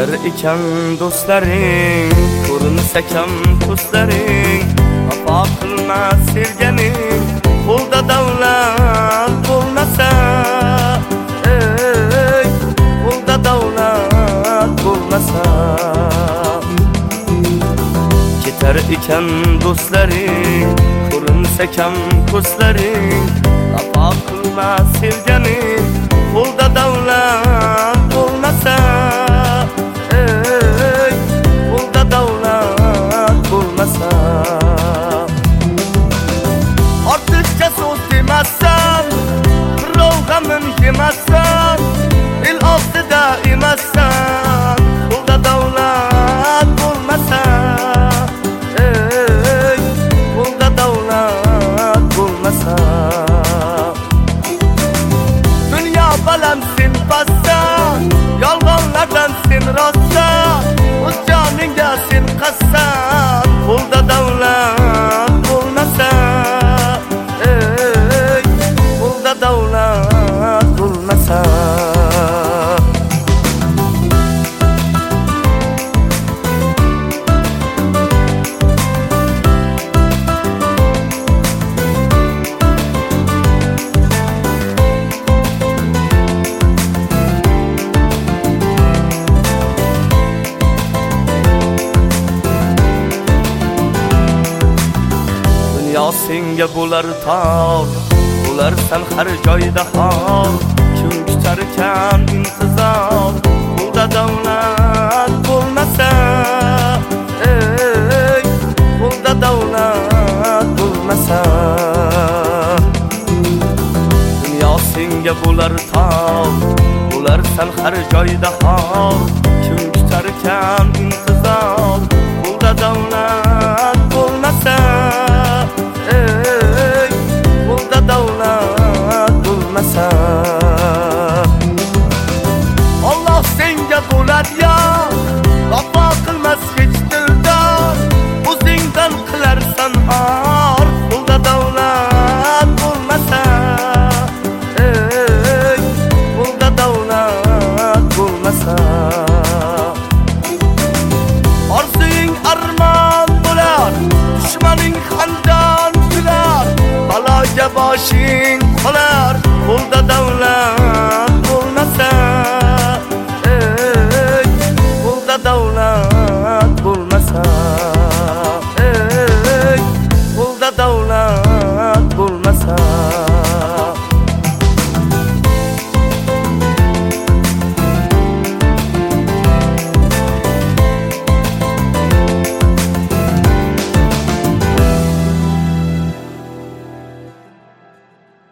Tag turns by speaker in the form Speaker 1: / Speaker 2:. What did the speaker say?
Speaker 1: Ketar ekan do'stlaring, ko'rinsa kam ko'zlaring, vafo qilmas sevganing, qo'lda davlat bo'lmasa, ey, qo'lda davlat bo'lmasa. Ketar ekan do'stlaring, ko'rinsa kam ko'zlaring, vafo qilmas sevganing, qo'lda davlat bo'lmasa, ey, qo'lda davlat bo'lmasa. Ortiqcha so'z demassan, birov g'amin yemassan, el oldida emassan, qo'lda davlat bo'lmasa, ey, qo'lda davlat bo'lmasa. Dünya balam sen bassan, yolg'onlardan sen rostsan, o'z joningga sen qassan, qo'lda davlat bo'lmasa, ey, qo'lda davlat bo'lmasa. Dunyo senga bo'lar tor, bo'larsan har joyda xor, kim kutar ekan intizor, qo'lda davlat bo'lmasa, ey, qo'lda davlat bo'lmasa. Dunyo senga bo'lar tor, bo'larsan har joyda xor, kim kutar ekan intizor, qo'lda davlat